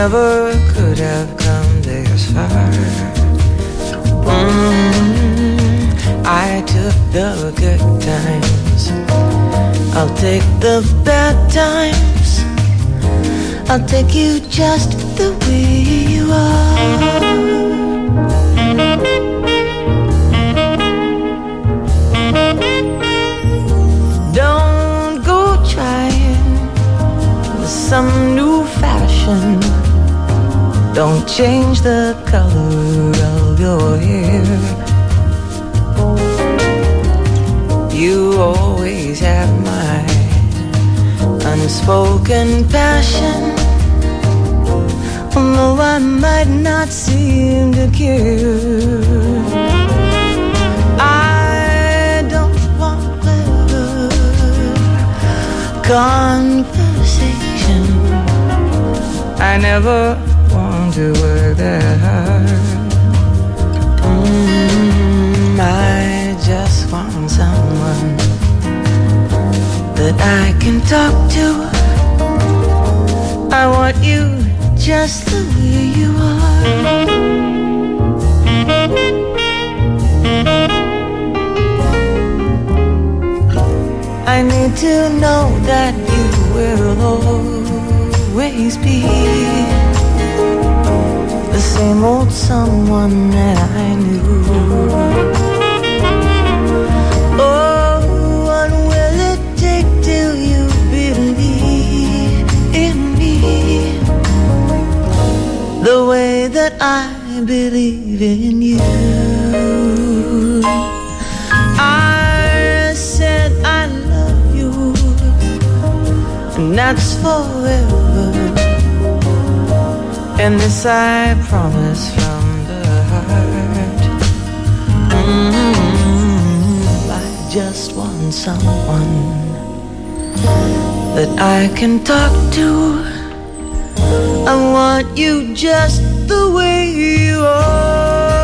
never could have come this far. I took the good times, I'll take the bad times. I'll take you just the way you are. Don't go trying some new fashion. Don't change the color of your hair. You always have my unspoken passion, although I might not seem to care. I don't want clever conversation. I never want to work that hard. I just want someone that I can talk to. I want you just the way you are. I need to know that you will always be the same old someone that I knew. Oh, what will it take till you believe in me the way that I believe in you? I said I love you, and that's forever, and this I promise from the heart. I just want someone that I can talk to. I want you just the way you are.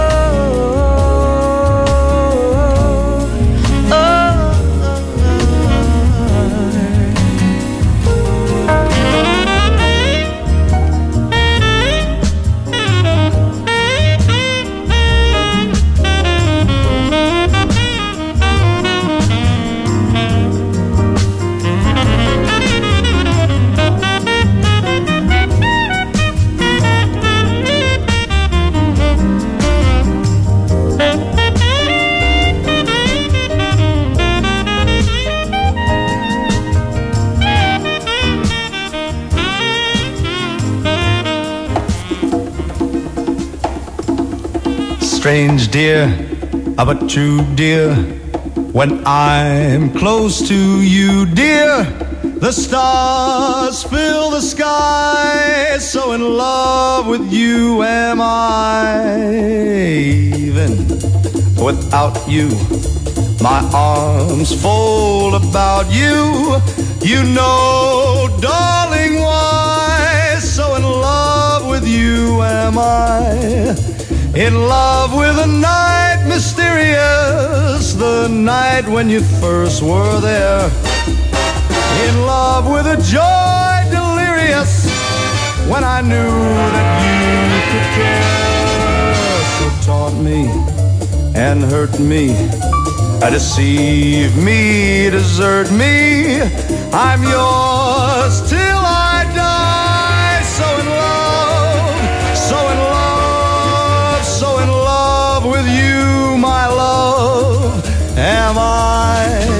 Strange dear, but true dear, when I'm close to you dear, the stars fill the sky, so in love with you am I. Even without you, my arms fold about you. You know, darling, why, so in love with you am I. In love with a night mysterious, the night when you first were there. In love with a joy delirious, when I knew that you could care. So taunt me and hurt me, deceive me, desert me, I'm yours till I die. So in love, so in love, so in love with you, my love, am I.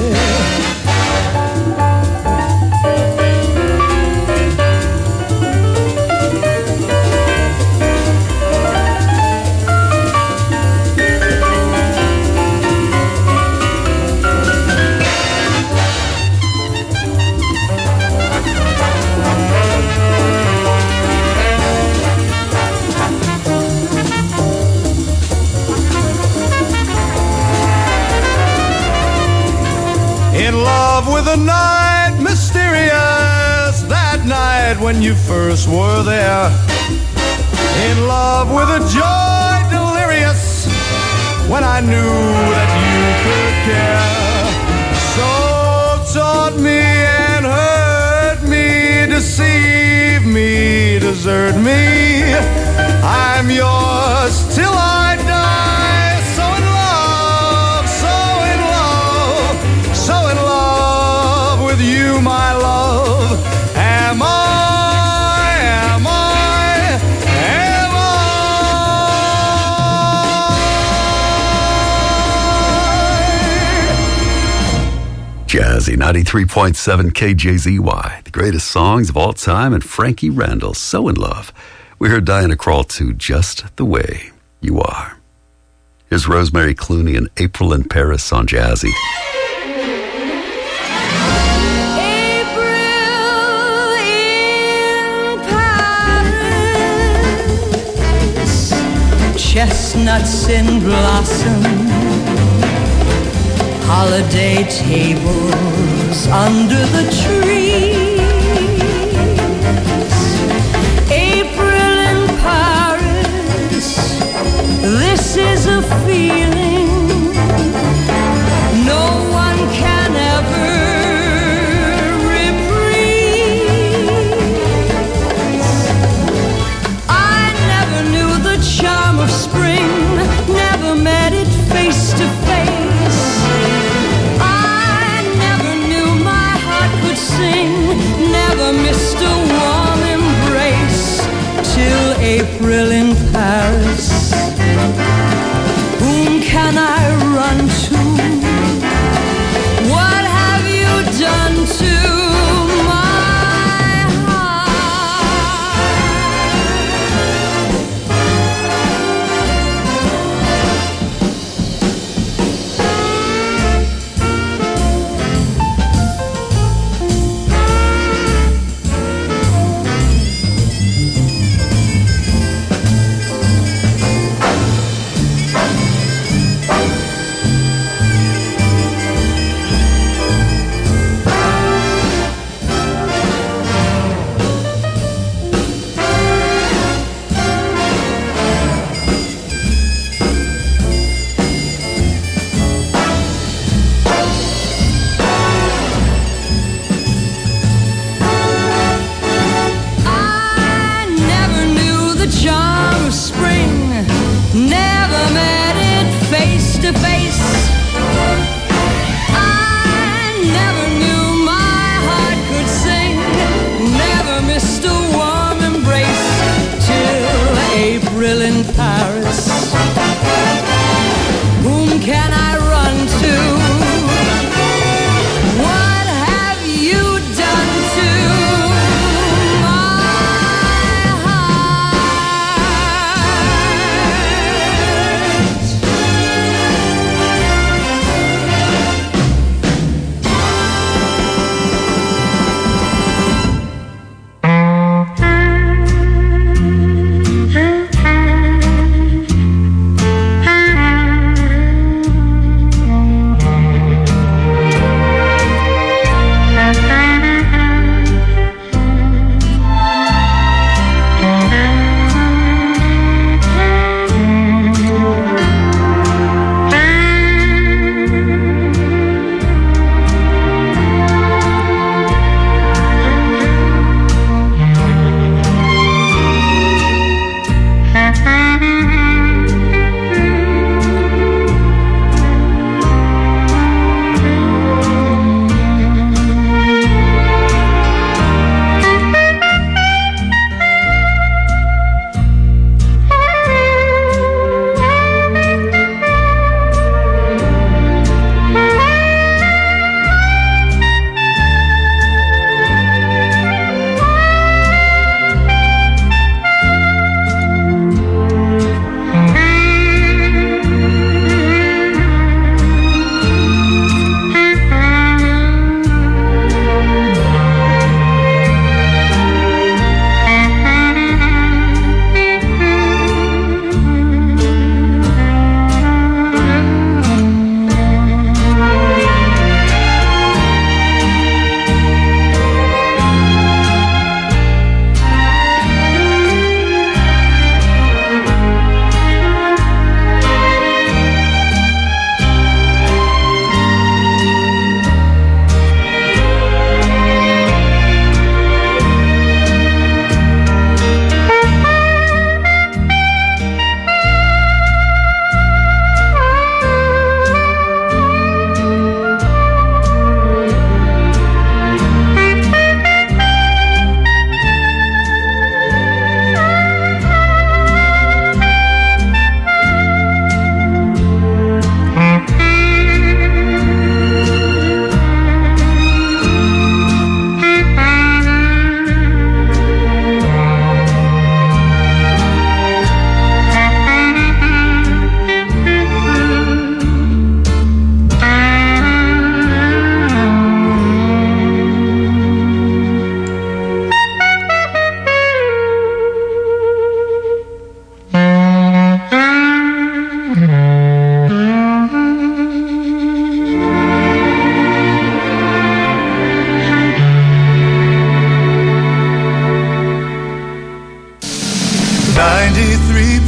In love with a night mysterious, that night when you first were there. In love with a joy delirious, when I knew that you could care. So taught me and hurt me, deceive me, desert me. I'm yours till I die. So in love, so in love, so in love with you, my love. Am I, am I, am I? Jazzy 93.7 KJZY, the greatest songs of all time, and Frankie Randall, So in Love. We heard Diana Krall to Just the Way You Are. Here's Rosemary Clooney and April in Paris on Jazzy. April in Paris, chestnuts in blossom, holiday tables under the trees. April in Paris, this is a feeling no one can ever reprise. I never knew the charm of spring, never met it face to face. Never missed a warm embrace till April in Paris. Whom can I run to? What have you done to my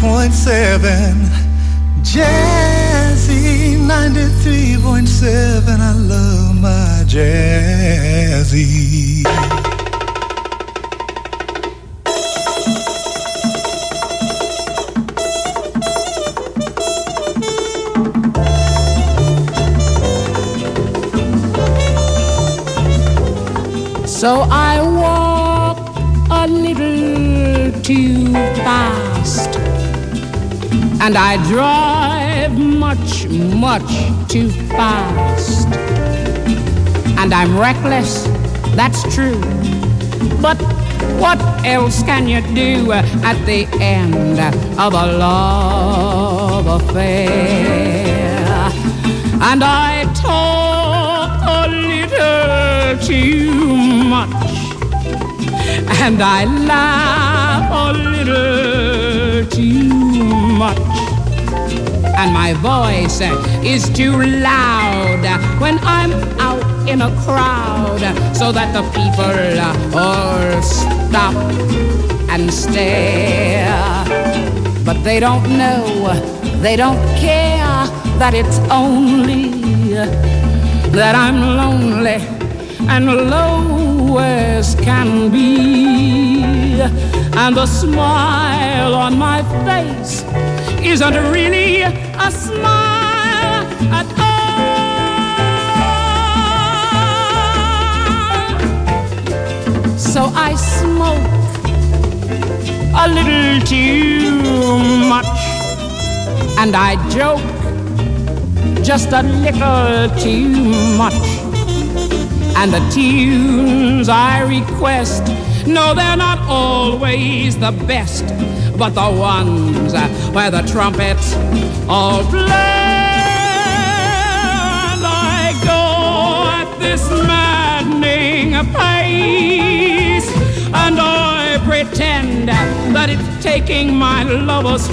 93.7 Jazzy 93.7 I love my Jazzy. So I walk a little too fast, and I drive much, much too fast. And I'm reckless, that's true. But what else can you do at the end of a love affair? And I talk a little too much, and I laugh a little too much, and my voice is too loud when I'm out in a crowd, so that the people all stop and stare. But they don't know, they don't care that it's only that I'm lonely and low as can be, and the smile on my face isn't really a smile at all. So I smoke a little too much, and I joke just a little too much. And the tunes I request, no, they're not always the best, but the ones where the trumpets all play. And I go at this maddening pace, and I pretend that it's taking my lover's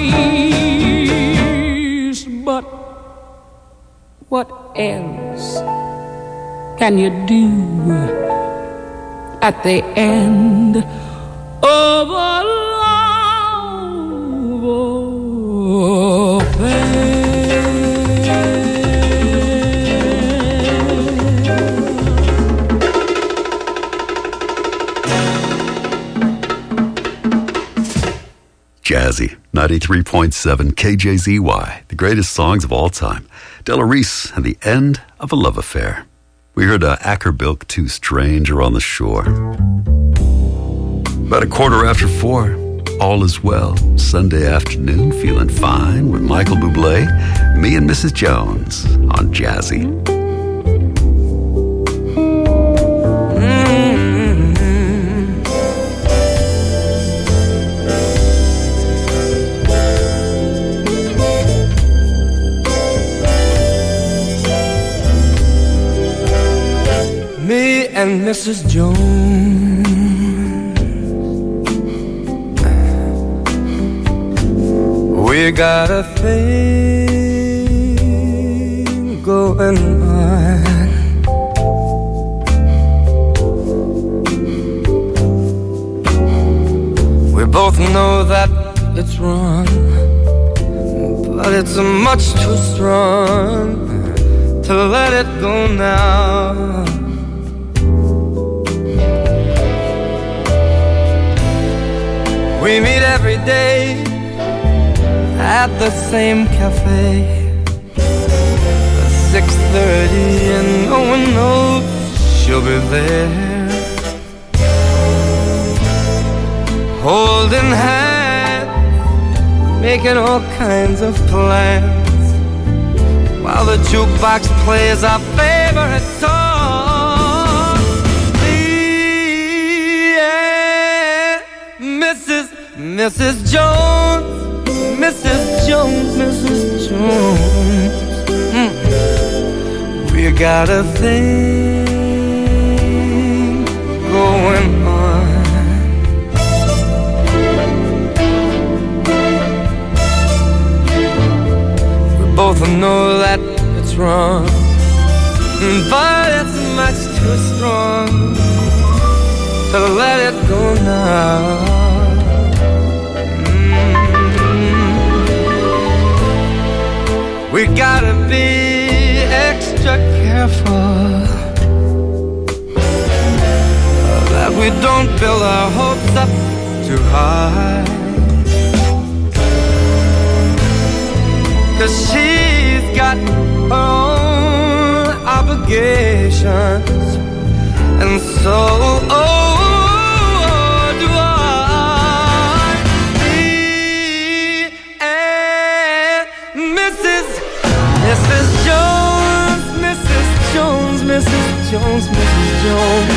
place. But what else can you do at the end of a love affair? Jazzy, 93.7 KJZY, the greatest songs of all time. Della Reese and the end of a love affair. We heard Acker Bilk, Too Stranger on the Shore. About 4:15, All Is Well, Sunday afternoon, feeling fine with Michael Bublé, me and Mrs. Jones on Jazzy. Me and Mrs. Jones, we got a thing going on. We both know that it's wrong, but it's much too strong to let it go now. We meet every day at the same cafe at 6:30, and no one knows she'll be there, holding hands, making all kinds of plans, while the jukebox plays our favorite song. Mrs. Jones, Mrs. Jones, Mrs. Jones, we got a thing going on. We both know that it's wrong, but it's much too strong to let it go now. We gotta be extra careful that we don't build our hopes up too high. 'Cause she's got her own obligations, and so do I. Me and Mrs. Jones, Mrs. Jones, Mrs. Jones, Mrs. Jones.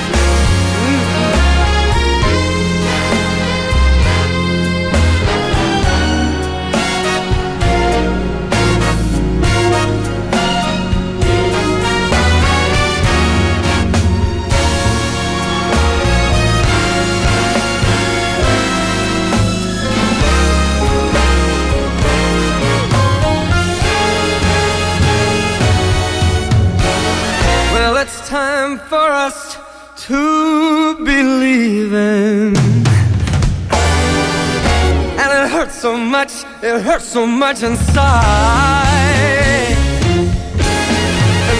It's time for us to be leaving, and it hurts so much inside. And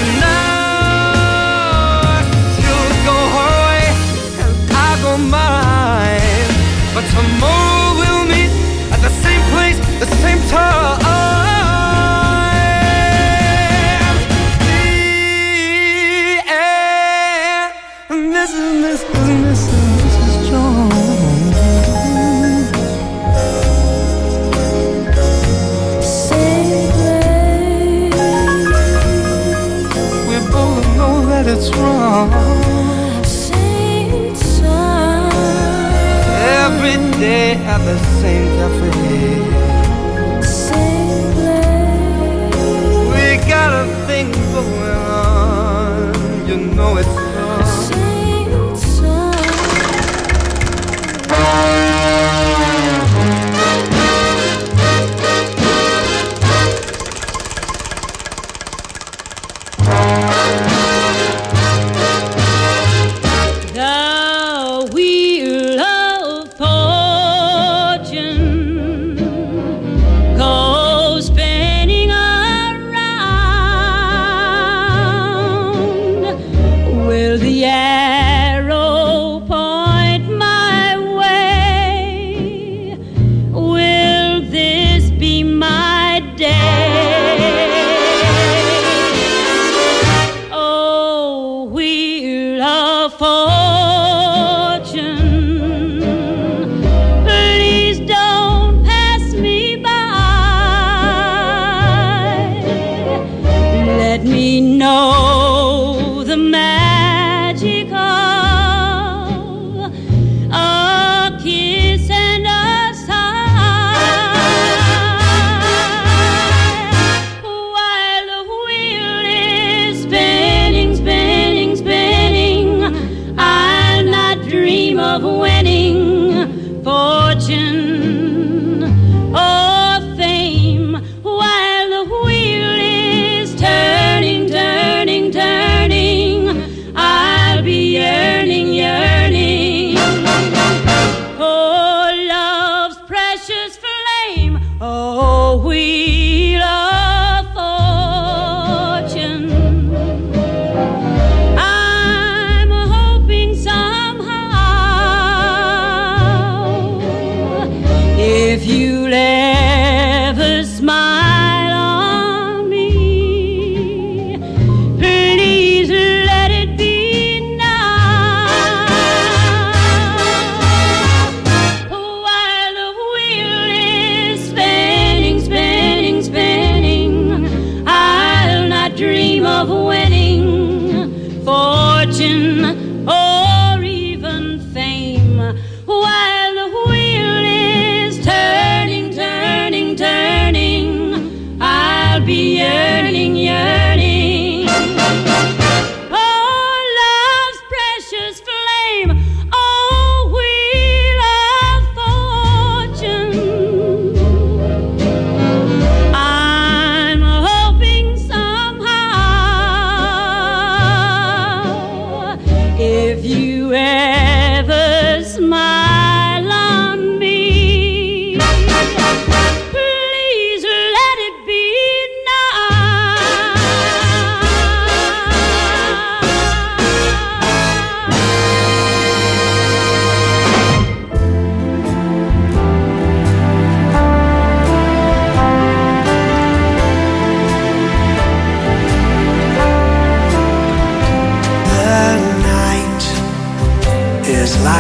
now she'll go her way and I'll go mine, but tomorrow we'll meet at the same place, the same time. Mrs. Jones. Say we both know that it's wrong. Same time. Every day at the same cafe. Same place. We got a thing going on. You know it's wrong.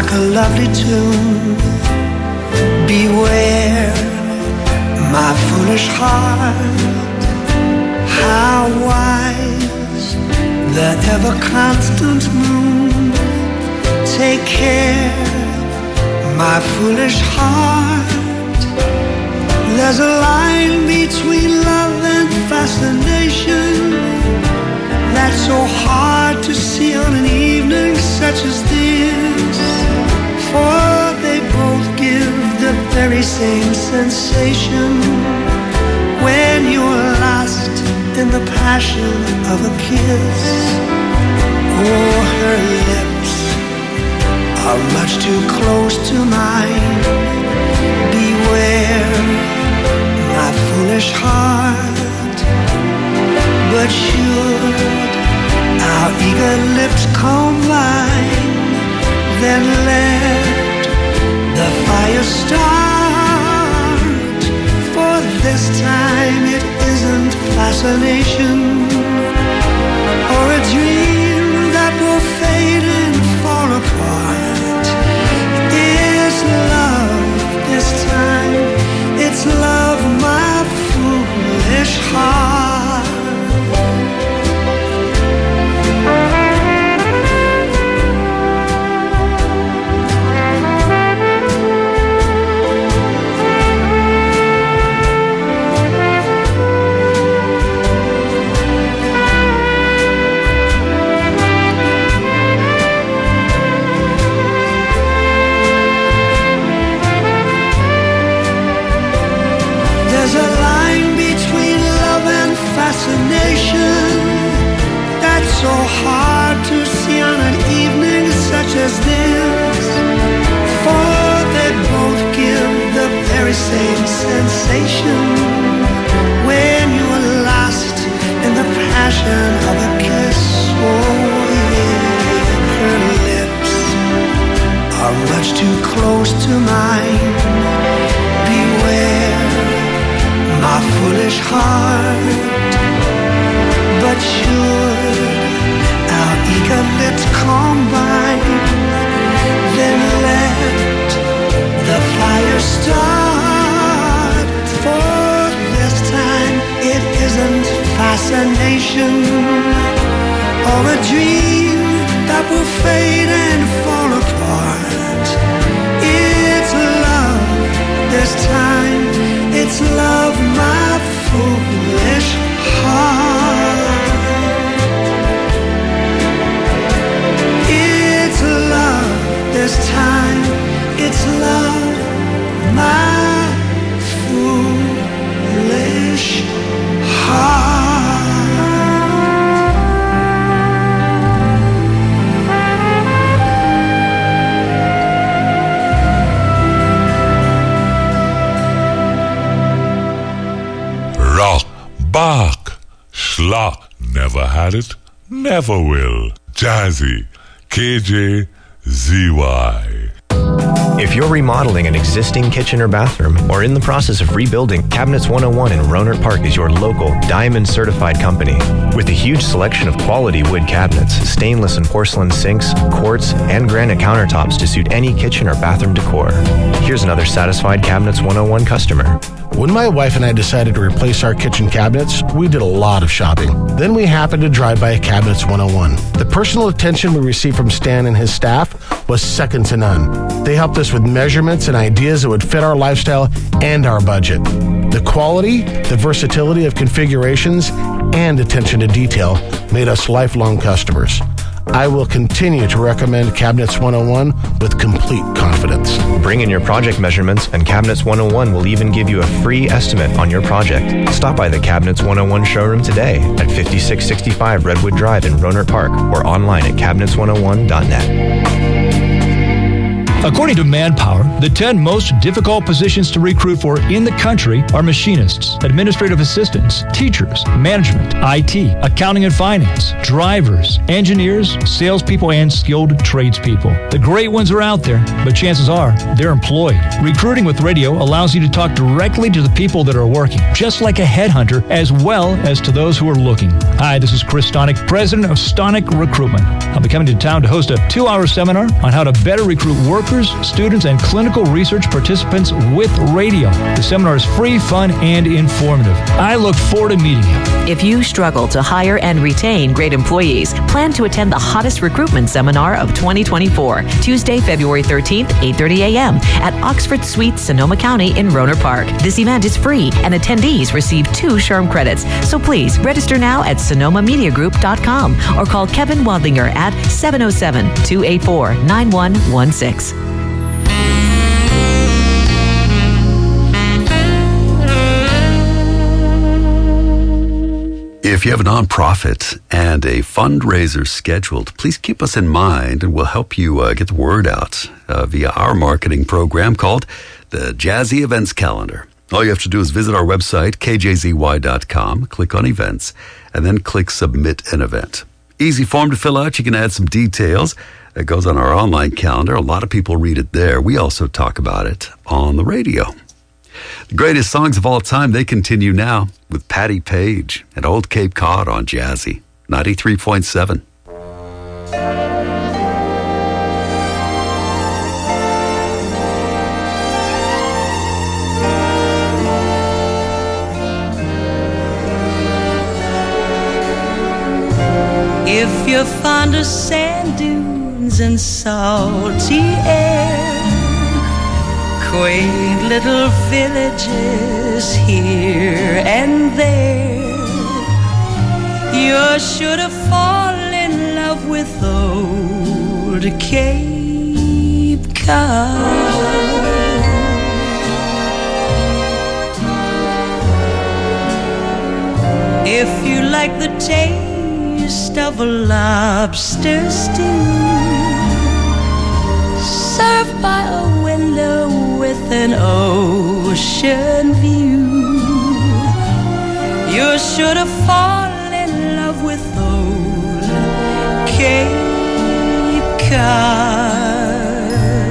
like a lovely tune. Beware, my foolish heart, how wise the ever-constant moon. Take care, my foolish heart. There's a line between love and fascination that's so hard to see on an evening such as this. For they both give the very same sensation when you're lost in the passion of a kiss. Oh, her lips are much too close to mine. Beware, my foolish heart. But should our eager lips combine, then let the fire start. For this time it isn't fascination or a dream that will fade and fall apart. It's love this time. It's love, my foolish heart. That's so hard to see on an evening such as this. For they both give the very same sensation when you're lost in the passion of a kiss. Oh yeah, her lips are much too close to mine. Beware, my foolish heart. But should our eager lips combine, then let the fire start. For this time it isn't fascination or a dream that will fade and fall apart. It's love this time. It's love, my foolish heart. It's love this time. It's love, my foolish heart. Rock, Bach, Schlock, never had it, never will. Jazzy, KJZY. If you're remodeling an existing kitchen or bathroom or in the process of rebuilding, Cabinets 101 in Rohnert Park is your local Diamond certified company. With a huge selection of quality wood cabinets, stainless and porcelain sinks, quartz, and granite countertops to suit any kitchen or bathroom decor. Here's another satisfied Cabinets 101 customer. When my wife and I decided to replace our kitchen cabinets, we did a lot of shopping. Then we happened to drive by Cabinets 101. The personal attention we received from Stan and his staff was second to none. They helped us with measurements and ideas that would fit our lifestyle and our budget. The quality, the versatility of configurations, and attention to detail made us lifelong customers. I will continue to recommend Cabinets 101 with complete confidence. Bring in your project measurements and Cabinets 101 will even give you a free estimate on your project. Stop by the Cabinets 101 showroom today at 5665 Redwood Drive in Rohnert Park or online at cabinets101.net. According to Manpower, the 10 most difficult positions to recruit for in the country are machinists, administrative assistants, teachers, management, IT, accounting and finance, drivers, engineers, salespeople, and skilled tradespeople. The great ones are out there, but chances are they're employed. Recruiting with radio allows you to talk directly to the people that are working, just like a headhunter, as well as to those who are looking. Hi, this is Chris Stonick, president of Stonick Recruitment. I'll be coming to town to host a 2-hour seminar on how to better recruit workers, students, and clinical research participants with radio. The seminar is free, fun, and informative. I look forward to meeting you. If you struggle to hire and retain great employees, plan to attend the hottest recruitment seminar of 2024, Tuesday, February 13th, 8:30 a.m. at Oxford Suites, Sonoma County in Rohnert Park. This event is free, and attendees receive 2 SHRM credits. So please register now at SonomaMediaGroup.com or call Kevin Wadlinger at 707-284-9116. If you have a nonprofit and a fundraiser scheduled, please keep us in mind and we'll help you get the word out via our marketing program called the Jazzy Events Calendar. All you have to do is visit our website, kjzy.com, click on events, and then click submit an event. Easy form to fill out. You can add some details. It goes on our online calendar. A lot of people read it there. We also talk about it on the radio. The greatest songs of all time, they continue now with Patti Page and Old Cape Cod on Jazzy 93.7. If you're fond of sand dunes and salty air, quaint little villages here and there, you're sure to fall in love with old Cape Cod. If you like the taste of a lobster stew served by a window with an ocean view, you're sure to fall in love with old Cape Cod.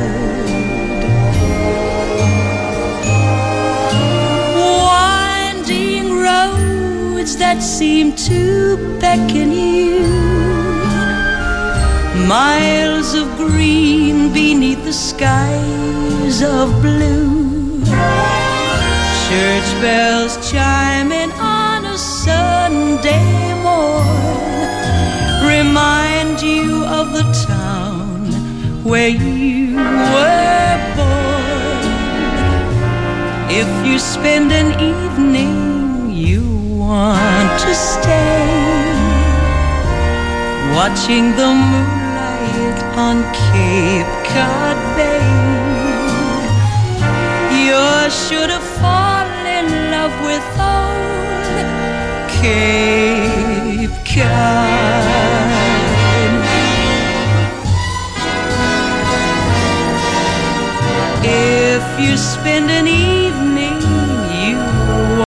Winding roads that seem to beckon you, miles of green beneath the skies of blue, church bells chiming on a Sunday morn remind you of the town where you were born. If you spend an evening you want to stay, watching the moonlight on Cape Cod Bay, you're sure to fall in love with old Cape Cod. If you spend